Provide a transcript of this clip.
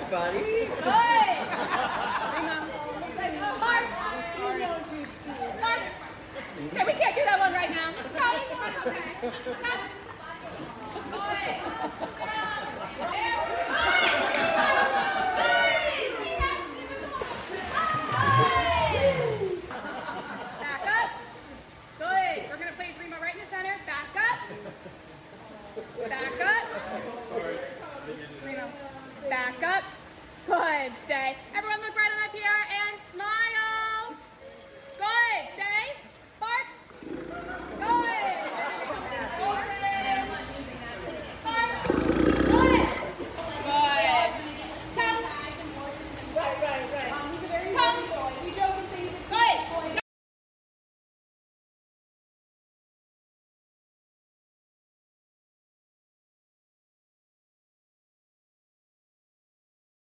buddy. Good. Mark. Mark. Okay, we can't do that one right now. Come. Okay. Come. Good. Back up. Good. We're going to place Remo right in the center. Back up. Back up. Remo. Back up. Good. Stay.